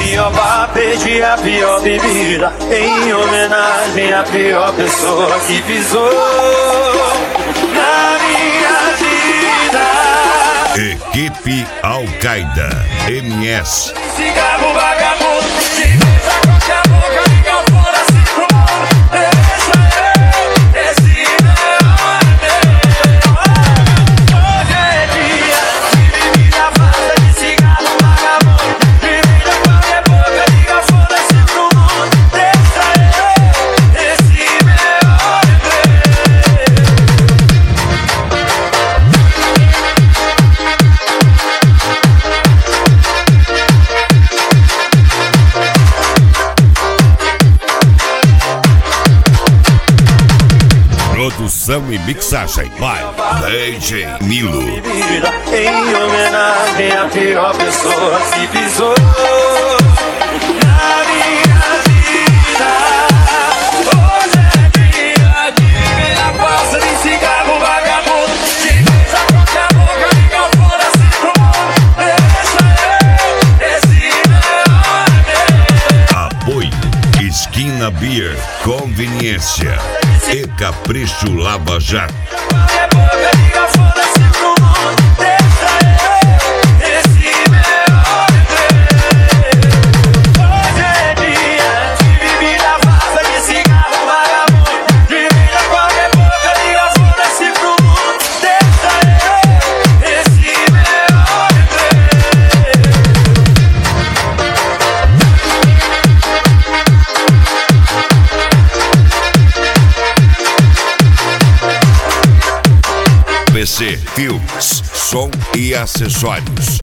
Jeová pede a pior bebida em homenagem à pior pessoa que pisou na minha vida. Equipe Al-Qaeda MS. Cigarro vagabundo, cerveja com a boca, liga foda-se pro mundo. Deixa eu, esse hoje é dia de bebida falsa, de cigarro vagabundo. Bebida qualquer boca, liga foda-se pro mundo. Deixa eu, esse Produção e mixagem by DJ Nilo. Em homenagem à pior pessoa que pisou na minha vida. Hoje é dia de bebida falsa, de cigarro vagabundo. Cerveja com a boca, liga foda-se pro mundo. Deixa eu, esse Apoio Esquina Beer, Conveniência e Capricho Lava Jato. qualquer boca, liga foda-se pro mundo. Deixa eu, esse hoje é dia de bebida falsa, de cigarro vagabundo. Bebida qualquer boca, liga foda-se pro mundo. Deixa eu, esse PC Filmes, som e acessórios.